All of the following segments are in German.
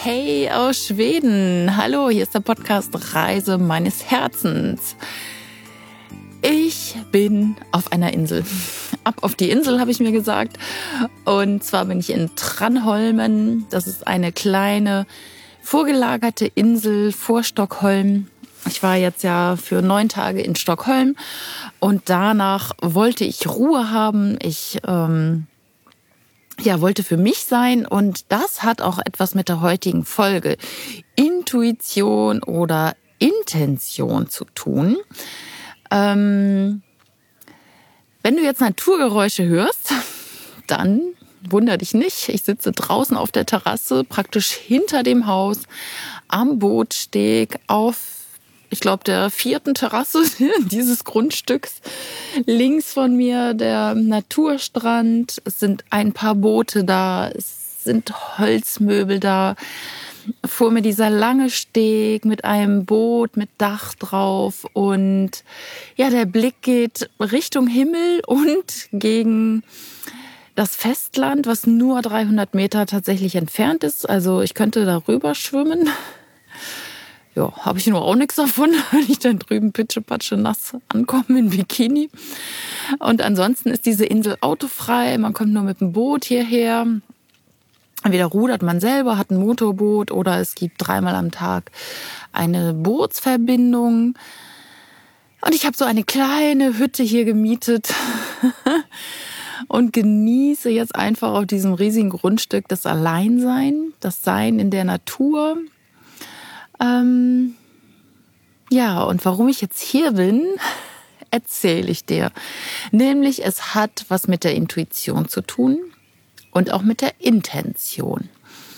Hey aus Schweden. Hallo, hier ist der Podcast Reise meines Herzens. Ich bin auf einer Insel. Ab auf die Insel, habe ich mir gesagt. Und zwar bin ich in Tranholmen. Das ist eine kleine, vorgelagerte Insel vor Stockholm. Ich war jetzt ja für 9 Tage in Stockholm und danach wollte ich Ruhe haben. Ich wollte für mich sein und das hat auch etwas mit der heutigen Folge Intuition oder Intention zu tun. Wenn du jetzt Naturgeräusche hörst, dann wunder dich nicht. Ich sitze draußen auf der Terrasse, praktisch hinter dem Haus, am Bootsteg auf, ich glaube, der 4. Terrasse dieses Grundstücks. Links von mir der Naturstrand. Es sind ein paar Boote da. Es sind Holzmöbel da. Vor mir dieser lange Steg mit einem Boot mit Dach drauf. Und ja, der Blick geht Richtung Himmel und gegen das Festland, was nur 300 Meter tatsächlich entfernt ist. Also ich könnte darüber schwimmen. Ja, habe ich nur auch nichts davon, wenn ich dann drüben pitschepatsche nass ankomme in Bikini. Und ansonsten ist diese Insel autofrei. Man kommt nur mit dem Boot hierher. Entweder rudert man selber, hat ein Motorboot oder es gibt 3-mal am Tag eine Bootsverbindung. Und ich habe so eine kleine Hütte hier gemietet und genieße jetzt einfach auf diesem riesigen Grundstück das Alleinsein, das Sein in der Natur. Und warum ich jetzt hier bin, erzähle ich dir. Nämlich, es hat was mit der Intuition zu tun und auch mit der Intention.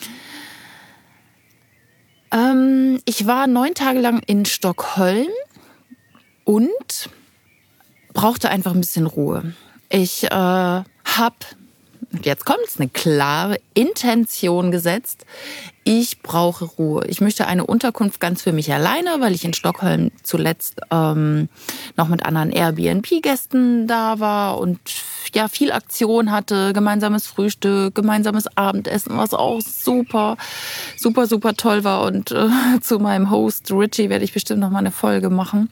Ich war 9 Tage lang in Stockholm und brauchte einfach ein bisschen Ruhe. Ich habe, jetzt kommt's, eine klare Intention gesetzt. Ich brauche Ruhe. Ich möchte eine Unterkunft ganz für mich alleine, weil ich in Stockholm zuletzt noch mit anderen Airbnb-Gästen da war und ja viel Aktion hatte. Gemeinsames Frühstück, gemeinsames Abendessen, was auch super toll war. Und zu meinem Host Richie werde ich bestimmt noch mal eine Folge machen.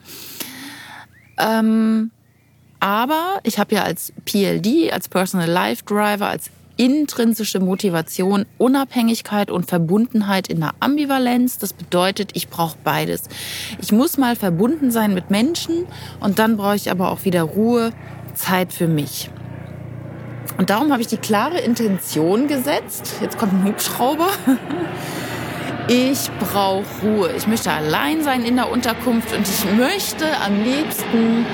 Aber ich habe ja als PLD, als Personal Life Driver, als intrinsische Motivation, Unabhängigkeit und Verbundenheit in der Ambivalenz. Das bedeutet, ich brauche beides. Ich muss mal verbunden sein mit Menschen und dann brauche ich aber auch wieder Ruhe, Zeit für mich. Und darum habe ich die klare Intention gesetzt. Jetzt kommt ein Hubschrauber. Ich brauche Ruhe. Ich möchte allein sein in der Unterkunft und ich möchte am liebsten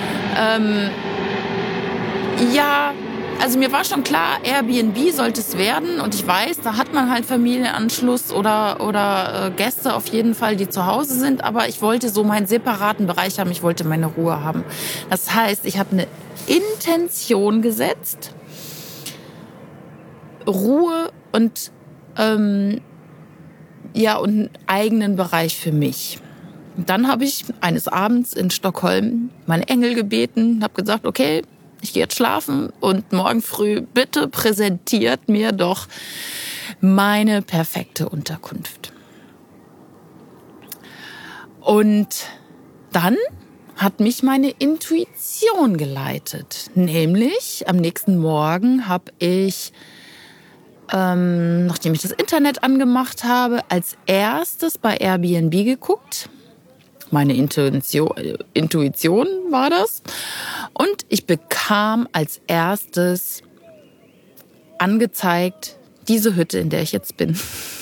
also mir war schon klar, Airbnb sollte es werden und ich weiß, da hat man halt Familienanschluss oder Gäste auf jeden Fall, die zu Hause sind, aber ich wollte so meinen separaten Bereich haben, ich wollte meine Ruhe haben. Das heißt, ich habe eine Intention gesetzt, Ruhe und und einen eigenen Bereich für mich. Und dann habe ich eines Abends in Stockholm meine Engel gebeten, habe gesagt, okay, ich gehe jetzt schlafen und morgen früh bitte präsentiert mir doch meine perfekte Unterkunft. Und dann hat mich meine Intuition geleitet. Nämlich am nächsten Morgen habe ich, nachdem ich das Internet angemacht habe, als erstes bei Airbnb geguckt. Meine Intuition war das. Und ich bekam als erstes angezeigt, diese Hütte, in der ich jetzt bin.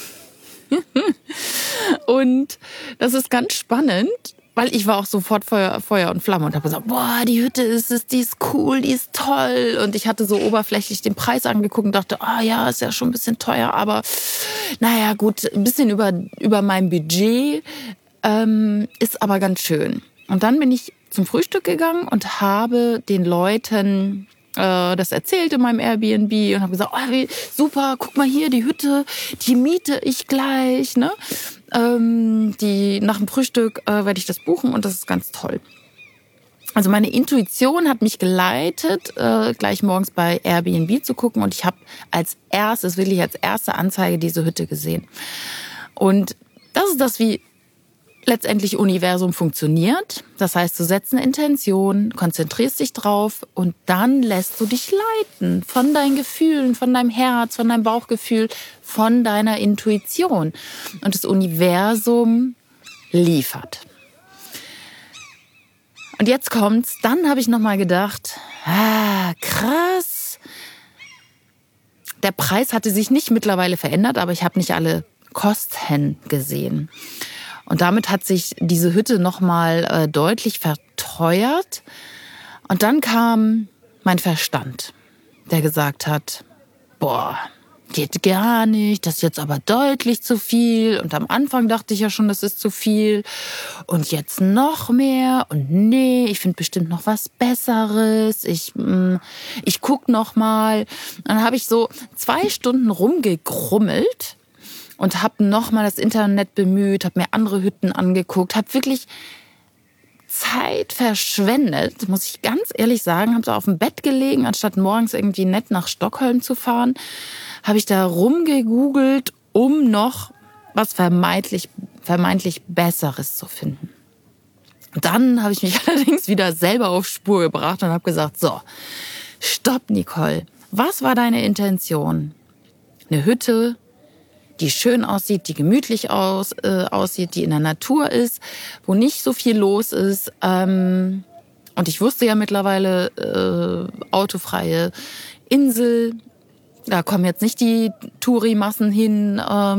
Und das ist ganz spannend, weil ich war auch sofort Feuer und Flamme und habe gesagt, boah, die Hütte ist es, die ist cool, die ist toll. Und ich hatte so oberflächlich den Preis angeguckt und dachte, ja, ist ja schon ein bisschen teuer, aber naja, gut, ein bisschen über mein Budget. Ist aber ganz schön. Und dann bin ich zum Frühstück gegangen und habe den Leuten das erzählt in meinem Airbnb und habe gesagt, wie super, guck mal hier, die Hütte, die miete ich gleich. Ne? Nach dem Frühstück werde ich das buchen und das ist ganz toll. Also meine Intuition hat mich geleitet, gleich morgens bei Airbnb zu gucken und ich habe wirklich als erste Anzeige diese Hütte gesehen. Und das ist das, wie letztendlich Universum funktioniert. Das heißt, du setzt eine Intention, konzentrierst dich drauf und dann lässt du dich leiten von deinen Gefühlen, von deinem Herz, von deinem Bauchgefühl, von deiner Intuition. Und das Universum liefert. Und jetzt kommt's, dann habe ich nochmal gedacht, krass. Der Preis hatte sich nicht mittlerweile verändert, aber ich habe nicht alle Kosten gesehen. Und damit hat sich diese Hütte nochmal deutlich verteuert. Und dann kam mein Verstand, der gesagt hat, boah, geht gar nicht, das ist jetzt aber deutlich zu viel. Und am Anfang dachte ich ja schon, das ist zu viel. Und jetzt noch mehr. Und nee, ich finde bestimmt noch was Besseres. Ich guck noch mal. Dann habe ich so 2 Stunden rumgekrummelt. Und habe nochmal das Internet bemüht, habe mir andere Hütten angeguckt, habe wirklich Zeit verschwendet, muss ich ganz ehrlich sagen. Habe so auf dem Bett gelegen, anstatt morgens irgendwie nett nach Stockholm zu fahren, habe ich da rumgegoogelt, um noch was vermeintlich Besseres zu finden. Und dann habe ich mich allerdings wieder selber auf Spur gebracht und habe gesagt, so, stopp Nicole, was war deine Intention? Eine Hütte, die schön aussieht, die gemütlich aussieht, die in der Natur ist, wo nicht so viel los ist. Und ich wusste ja mittlerweile, autofreie Insel, da kommen jetzt nicht die Touri-Massen hin.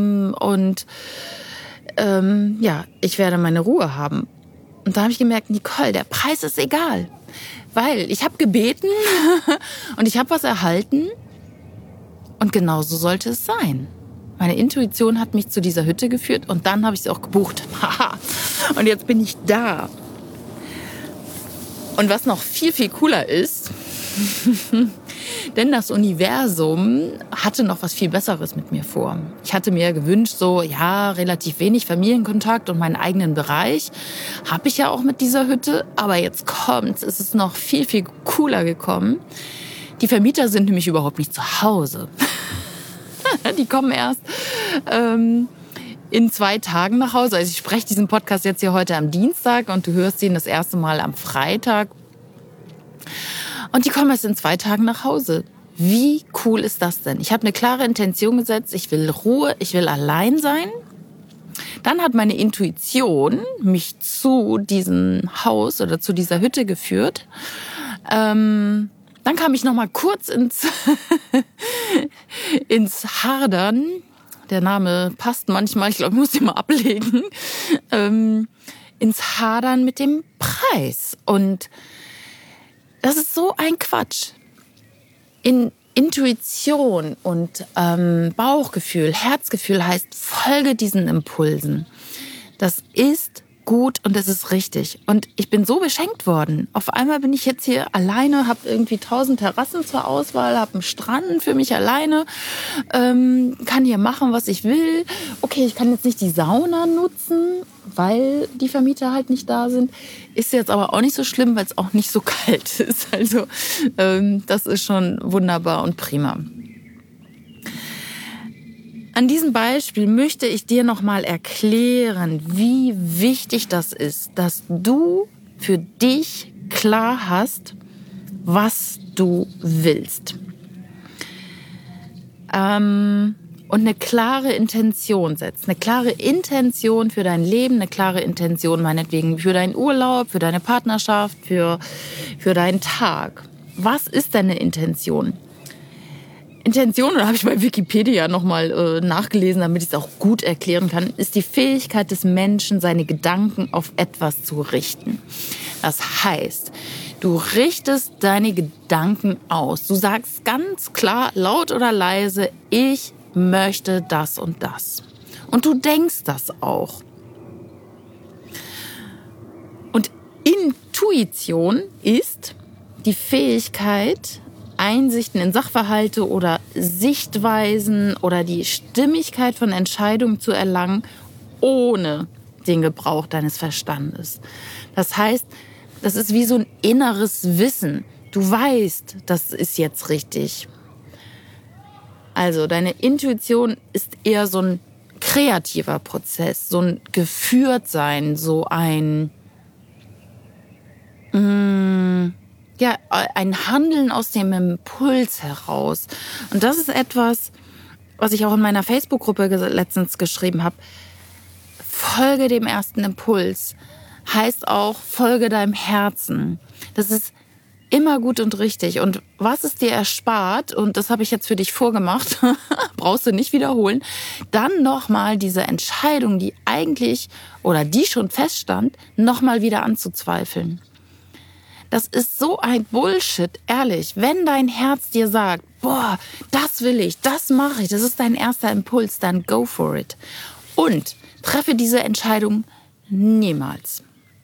Ich werde meine Ruhe haben. Und da habe ich gemerkt, Nicole, der Preis ist egal. Weil ich habe gebeten und ich habe was erhalten. Und genau so sollte es sein. Meine Intuition hat mich zu dieser Hütte geführt und dann habe ich sie auch gebucht. Und jetzt bin ich da. Und was noch viel, viel cooler ist, denn das Universum hatte noch was viel Besseres mit mir vor. Ich hatte mir gewünscht, relativ wenig Familienkontakt und meinen eigenen Bereich. Habe ich ja auch mit dieser Hütte. Aber jetzt kommt's, es ist noch viel, viel cooler gekommen. Die Vermieter sind nämlich überhaupt nicht zu Hause. Die kommen erst in 2 Tagen nach Hause. Also ich spreche diesen Podcast jetzt hier heute am Dienstag und du hörst ihn das erste Mal am Freitag. Und die kommen erst in 2 Tagen nach Hause. Wie cool ist das denn? Ich habe eine klare Intention gesetzt. Ich will Ruhe, ich will allein sein. Dann hat meine Intuition mich zu diesem Haus oder zu dieser Hütte geführt. Dann kam ich noch mal kurz ins Hadern. Der Name passt manchmal, ich glaube, ich muss den mal ablegen. Ins Hadern mit dem Preis. Und das ist so ein Quatsch. In Intuition und Bauchgefühl, Herzgefühl heißt, folge diesen Impulsen. Das ist gut und das ist richtig. Und ich bin so beschenkt worden. Auf einmal bin ich jetzt hier alleine, habe irgendwie 1000 Terrassen zur Auswahl, habe einen Strand für mich alleine, kann hier machen, was ich will. Okay, ich kann jetzt nicht die Sauna nutzen, weil die Vermieter halt nicht da sind. Ist jetzt aber auch nicht so schlimm, weil es auch nicht so kalt ist. Also das ist schon wunderbar und prima. An diesem Beispiel möchte ich dir nochmal erklären, wie wichtig das ist, dass du für dich klar hast, was du willst. Und eine klare Intention setzt. Eine klare Intention für dein Leben, eine klare Intention meinetwegen für deinen Urlaub, für deine Partnerschaft, für deinen Tag. Was ist deine Intention? Intention, da habe ich bei Wikipedia nochmal nachgelesen, damit ich es auch gut erklären kann, ist die Fähigkeit des Menschen, seine Gedanken auf etwas zu richten. Das heißt, du richtest deine Gedanken aus. Du sagst ganz klar, laut oder leise, ich möchte das und das. Und du denkst das auch. Und Intuition ist die Fähigkeit, Einsichten in Sachverhalte oder Sichtweisen oder die Stimmigkeit von Entscheidungen zu erlangen, ohne den Gebrauch deines Verstandes. Das heißt, das ist wie so ein inneres Wissen. Du weißt, das ist jetzt richtig. Also deine Intuition ist eher so ein kreativer Prozess, so ein Geführtsein, so ein ein Handeln aus dem Impuls heraus. Und das ist etwas, was ich auch in meiner Facebook-Gruppe letztens geschrieben habe. Folge dem ersten Impuls. Heißt auch, folge deinem Herzen. Das ist immer gut und richtig. Und was es dir erspart, und das habe ich jetzt für dich vorgemacht, brauchst du nicht wiederholen, dann nochmal diese Entscheidung, die eigentlich oder die schon feststand, nochmal wieder anzuzweifeln. Das ist so ein Bullshit, ehrlich. Wenn dein Herz dir sagt, boah, das will ich, das mache ich, das ist dein erster Impuls, dann go for it. Und treffe diese Entscheidung niemals.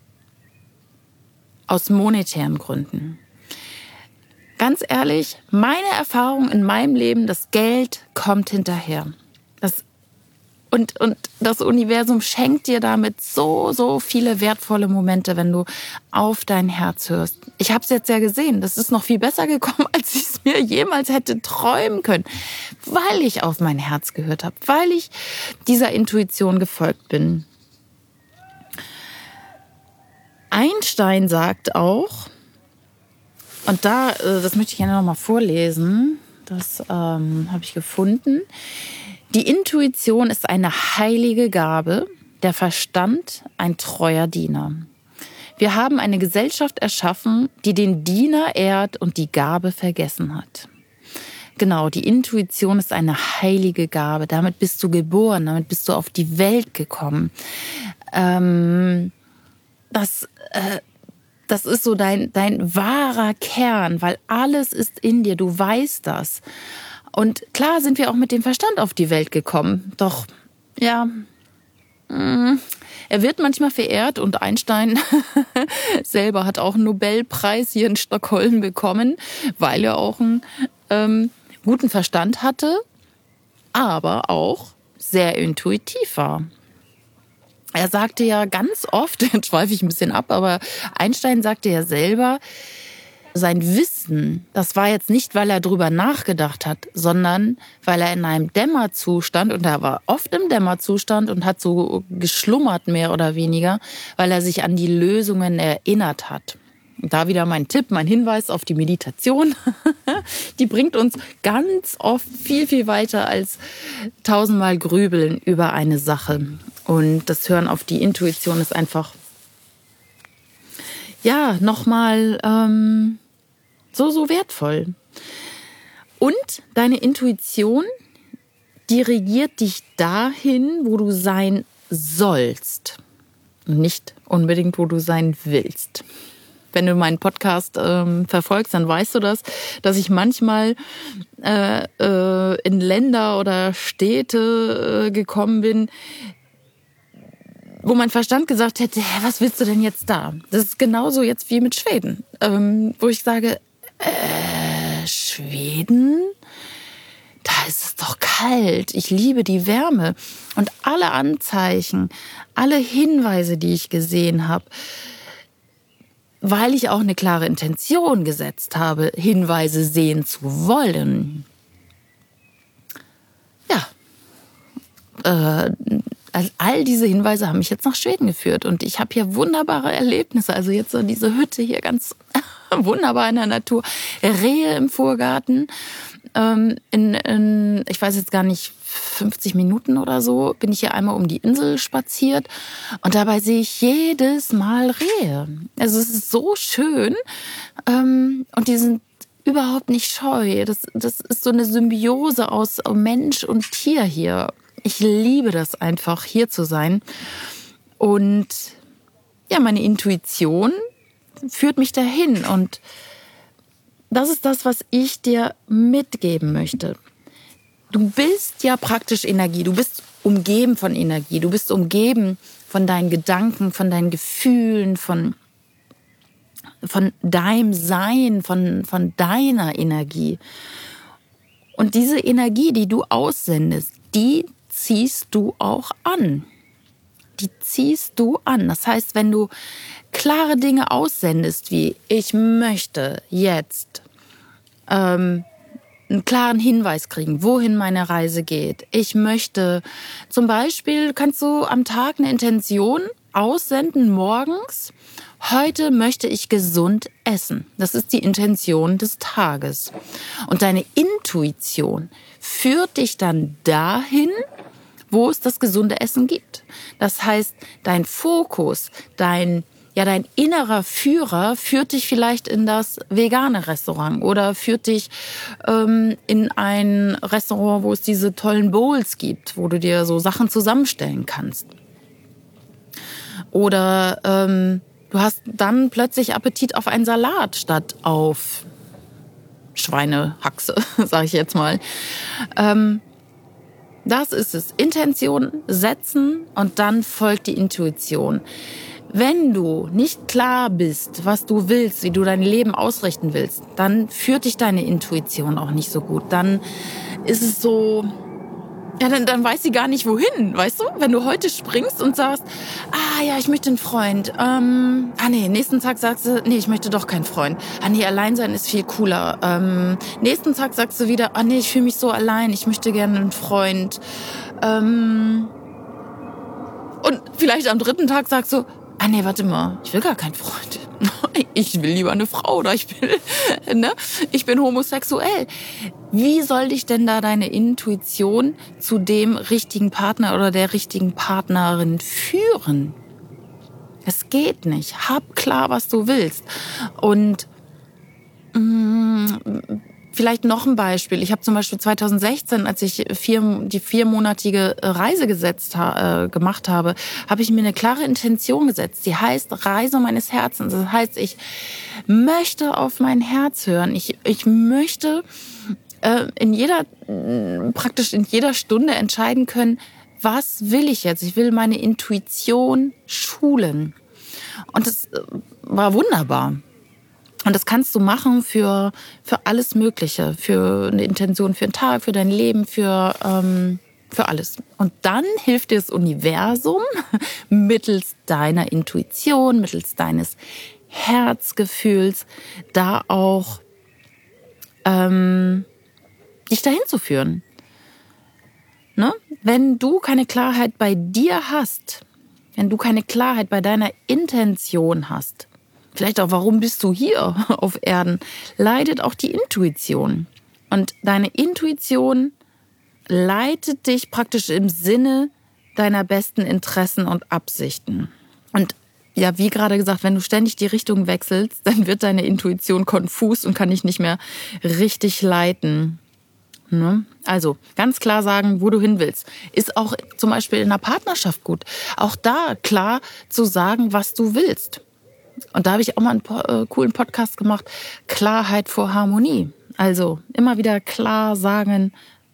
Aus monetären Gründen. Ganz ehrlich, meine Erfahrung in meinem Leben, das Geld kommt hinterher. Und das Universum schenkt dir damit so viele wertvolle Momente, wenn du auf dein Herz hörst. Ich habe es jetzt ja gesehen, das ist noch viel besser gekommen, als ich es mir jemals hätte träumen können, weil ich auf mein Herz gehört habe, weil ich dieser Intuition gefolgt bin. Einstein sagt auch, und das möchte ich gerne noch mal vorlesen, das habe ich gefunden. Die Intuition ist eine heilige Gabe, der Verstand ein treuer Diener. Wir haben eine Gesellschaft erschaffen, die den Diener ehrt und die Gabe vergessen hat. Genau, die Intuition ist eine heilige Gabe. Damit bist du geboren, damit bist du auf die Welt gekommen. Das ist so dein wahrer Kern, weil alles ist in dir, du weißt das. Und klar sind wir auch mit dem Verstand auf die Welt gekommen. Doch, ja, er wird manchmal verehrt und Einstein selber hat auch einen Nobelpreis hier in Stockholm bekommen, weil er auch einen guten Verstand hatte, aber auch sehr intuitiv war. Er sagte ja ganz oft, jetzt schweife ich ein bisschen ab, aber Einstein sagte ja selber, sein Wissen, das war jetzt nicht, weil er drüber nachgedacht hat, sondern weil er in einem Dämmerzustand, und er war oft im Dämmerzustand und hat so geschlummert mehr oder weniger, weil er sich an die Lösungen erinnert hat. Und da wieder mein Tipp, mein Hinweis auf die Meditation. Die bringt uns ganz oft viel weiter als 1000-mal grübeln über eine Sache. Und das Hören auf die Intuition ist einfach, ja, nochmal so wertvoll. Und deine Intuition dirigiert dich dahin, wo du sein sollst. Und nicht unbedingt, wo du sein willst. Wenn du meinen Podcast verfolgst, dann weißt du das, dass ich manchmal in Länder oder Städte gekommen bin, wo mein Verstand gesagt hätte, was willst du denn jetzt da? Das ist genauso jetzt wie mit Schweden, wo ich sage, Schweden? Da ist es doch kalt. Ich liebe die Wärme. Und alle Anzeichen, alle Hinweise, die ich gesehen habe, weil ich auch eine klare Intention gesetzt habe, Hinweise sehen zu wollen. Ja, all diese Hinweise haben mich jetzt nach Schweden geführt und ich habe hier wunderbare Erlebnisse. Also jetzt so diese Hütte hier ganz wunderbar in der Natur, Rehe im Vorgarten. Ich weiß jetzt gar nicht, 50 Minuten oder so bin ich hier einmal um die Insel spaziert und dabei sehe ich jedes Mal Rehe. Also es ist so schön und die sind überhaupt nicht scheu. Das ist so eine Symbiose aus Mensch und Tier hier. Ich liebe das einfach, hier zu sein. Und ja, meine Intuition führt mich dahin. Und das ist das, was ich dir mitgeben möchte. Du bist ja praktisch Energie. Du bist umgeben von Energie. Du bist umgeben von deinen Gedanken, von deinen Gefühlen, von deinem Sein, von deiner Energie. Und diese Energie, die du aussendest, die ziehst du auch an. Die ziehst du an. Das heißt, wenn du klare Dinge aussendest, wie ich möchte jetzt einen klaren Hinweis kriegen, wohin meine Reise geht. Ich möchte, zum Beispiel kannst du am Tag eine Intention aussenden morgens. Heute möchte ich gesund essen. Das ist die Intention des Tages. Und deine Intuition führt dich dann dahin, wo es das gesunde Essen gibt. Das heißt, dein Fokus, dein innerer Führer führt dich vielleicht in das vegane Restaurant oder führt dich in ein Restaurant, wo es diese tollen Bowls gibt, wo du dir so Sachen zusammenstellen kannst. Oder du hast dann plötzlich Appetit auf einen Salat statt auf Schweinehaxe, sage ich jetzt mal. Das ist es. Intention setzen und dann folgt die Intuition. Wenn du nicht klar bist, was du willst, wie du dein Leben ausrichten willst, dann führt dich deine Intuition auch nicht so gut. Dann ist es so, ja, dann weiß sie gar nicht wohin, weißt du? Wenn du heute springst und sagst, ich möchte einen Freund. Nächsten Tag sagst du, ich möchte doch keinen Freund. Allein sein ist viel cooler. Nächsten Tag sagst du wieder, ich fühle mich so allein, ich möchte gerne einen Freund. Und vielleicht am dritten Tag sagst du, warte mal, ich will gar keinen Freund. Ich will lieber eine Frau oder ich bin homosexuell. Wie soll dich denn da deine Intuition zu dem richtigen Partner oder der richtigen Partnerin führen? Es geht nicht. Hab klar, was du willst. Und vielleicht noch ein Beispiel. Ich habe zum Beispiel 2016, als ich die 4-monatige Reise gemacht habe, habe ich mir eine klare Intention gesetzt. Die heißt Reise meines Herzens. Das heißt, ich möchte auf mein Herz hören. Ich möchte praktisch in jeder Stunde entscheiden können, was will ich jetzt? Ich will meine Intuition schulen. Und das war wunderbar. Und das kannst du machen für alles Mögliche, für eine Intention, für einen Tag, für dein Leben, für alles. Und dann hilft dir das Universum mittels deiner Intuition, mittels deines Herzgefühls, da auch dich dahin zu führen. Ne? Wenn du keine Klarheit bei dir hast, wenn du keine Klarheit bei deiner Intention hast, vielleicht auch, warum bist du hier auf Erden, leidet auch die Intuition. Und deine Intuition leitet dich praktisch im Sinne deiner besten Interessen und Absichten. Und ja, wie gerade gesagt, wenn du ständig die Richtung wechselst, dann wird deine Intuition konfus und kann dich nicht mehr richtig leiten. Ne? Also ganz klar sagen, wo du hin willst. Ist auch zum Beispiel in einer Partnerschaft gut. Auch da klar zu sagen, was du willst. Und da habe ich auch mal einen coolen Podcast gemacht, Klarheit vor Harmonie. Also immer wieder klar sagen,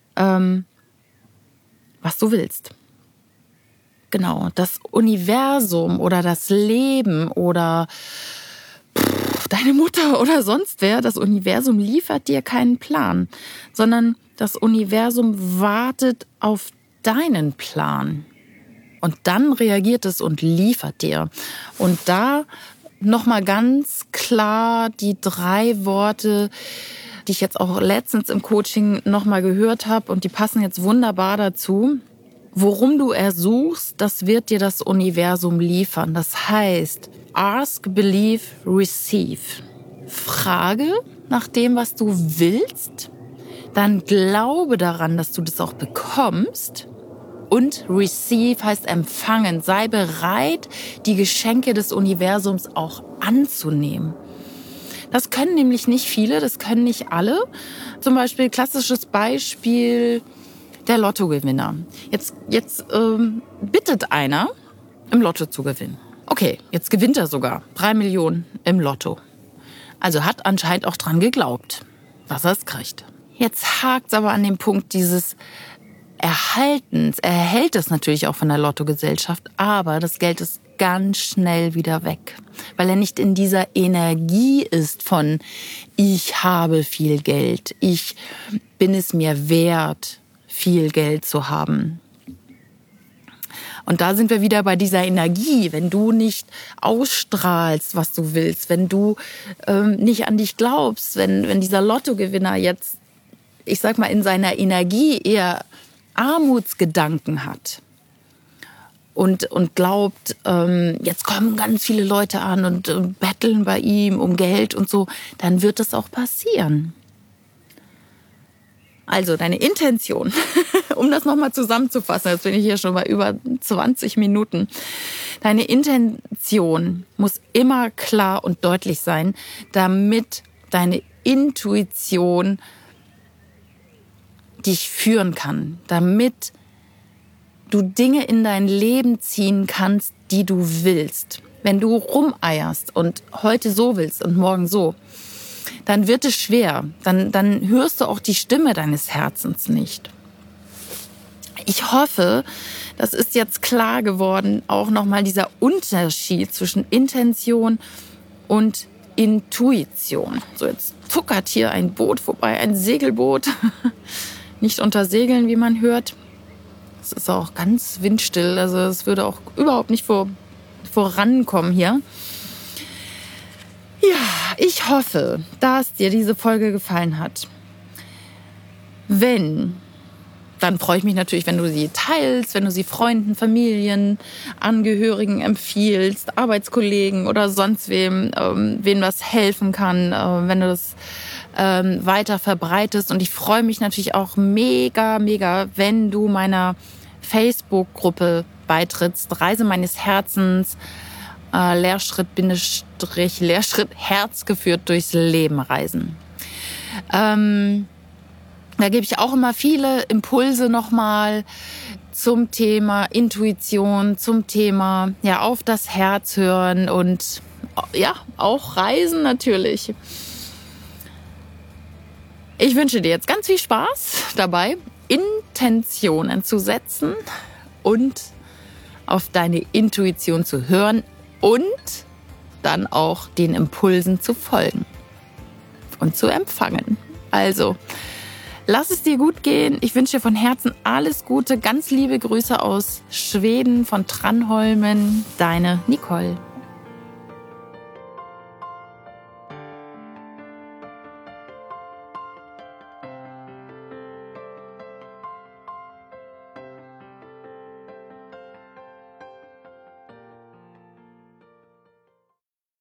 was du willst. Genau, das Universum oder das Leben oder deine Mutter oder sonst wer, das Universum liefert dir keinen Plan, sondern das Universum wartet auf deinen Plan. Und dann reagiert es und liefert dir. Und da nochmal ganz klar die 3 Worte, die ich jetzt auch letztens im Coaching nochmal gehört habe und die passen jetzt wunderbar dazu. Worum du ersuchst, das wird dir das Universum liefern. Das heißt, ask, believe, receive. Frage nach dem, was du willst, dann glaube daran, dass du das auch bekommst. Und receive heißt empfangen. Sei bereit, die Geschenke des Universums auch anzunehmen. Das können nämlich nicht viele, das können nicht alle. Zum Beispiel, klassisches Beispiel, der Lottogewinner. Jetzt bittet einer, im Lotto zu gewinnen. Okay, jetzt gewinnt er sogar 3 Millionen im Lotto. Also hat anscheinend auch dran geglaubt, dass er es kriegt. Jetzt hakt's aber an dem Punkt dieses Erhaltens. Er erhält es natürlich auch von der Lottogesellschaft, aber das Geld ist ganz schnell wieder weg, weil er nicht in dieser Energie ist von ich habe viel Geld, ich bin es mir wert, viel Geld zu haben. Und da sind wir wieder bei dieser Energie. Wenn du nicht ausstrahlst, was du willst, wenn du nicht an dich glaubst, wenn dieser Lottogewinner jetzt ich sag mal, in seiner Energie eher Armutsgedanken hat und glaubt, jetzt kommen ganz viele Leute an und betteln bei ihm um Geld und so, dann wird das auch passieren. Also deine Intention, um das nochmal zusammenzufassen, jetzt bin ich hier schon bei über 20 Minuten. Deine Intention muss immer klar und deutlich sein, damit deine Intuition dich führen kann, damit du Dinge in dein Leben ziehen kannst, die du willst. Wenn du rumeierst und heute so willst und morgen so, dann wird es schwer. Dann hörst du auch die Stimme deines Herzens nicht. Ich hoffe, das ist jetzt klar geworden, auch nochmal dieser Unterschied zwischen Intention und Intuition. So, jetzt zuckert hier ein Boot vorbei, ein Segelboot. Nicht unter Segeln, wie man hört. Es ist auch ganz windstill, also es würde auch überhaupt nicht vorankommen hier. Ja, ich hoffe, dass dir diese Folge gefallen hat. Wenn, dann freue ich mich natürlich, wenn du sie teilst, wenn du sie Freunden, Familien, Angehörigen empfiehlst, Arbeitskollegen oder sonst wem das helfen kann, wenn du das weiter verbreitest. Und ich freue mich natürlich auch mega, wenn du meiner Facebook-Gruppe beitrittst, Reise meines Herzens, Lehrschritt, Herz geführt durchs Leben reisen. Da gebe ich auch immer viele Impulse nochmal zum Thema Intuition, zum Thema auf das Herz hören und auch Reisen natürlich. Ich wünsche dir jetzt ganz viel Spaß dabei, Intentionen zu setzen und auf deine Intuition zu hören und dann auch den Impulsen zu folgen und zu empfangen. Also, lass es dir gut gehen. Ich wünsche dir von Herzen alles Gute. Ganz liebe Grüße aus Schweden, von Tranholmen. Deine Nicole.